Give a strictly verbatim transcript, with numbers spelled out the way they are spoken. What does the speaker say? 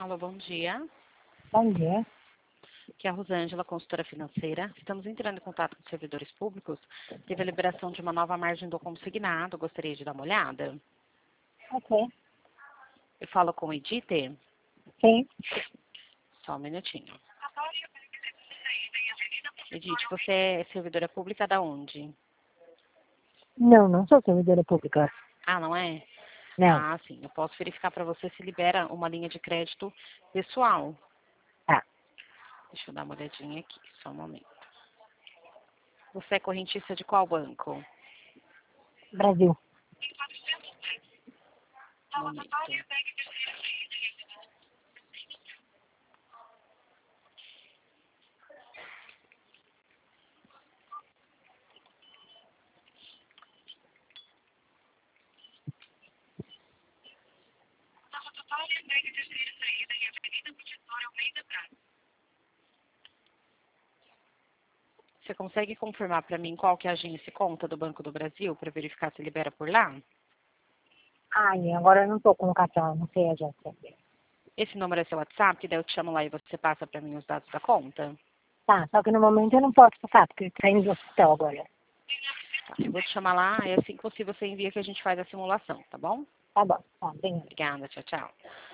Alô, bom dia. Bom dia. Aqui é a Rosângela, consultora financeira. Estamos entrando em contato com os servidores públicos. Teve a liberação de uma nova margem do consignado. Gostaria de dar uma olhada? Ok. Eu falo com o Edith? Sim. Só um minutinho. Edith, você é servidora pública da onde? Não, não sou servidora pública. Ah, não é? Não. Ah, sim. Eu posso verificar para você se libera uma linha de crédito pessoal. Tá. Deixa eu dar uma olhadinha aqui, só um momento. Você é correntista de qual banco? Brasil. Um momento. Você consegue confirmar para mim qual que é a agência e conta do Banco do Brasil para verificar se libera por lá? Ai, agora eu não tô com o cartão, não sei a agência. Esse número é seu WhatsApp, daí eu te chamo lá e você passa para mim os dados da conta? Tá, só que no momento eu não posso passar, porque tá indo no hospital agora. Tá, eu vou te chamar lá e assim que possível você envia que a gente faz a simulação, tá bom? Tá bom, tá, bem. Obrigada, tchau, tchau.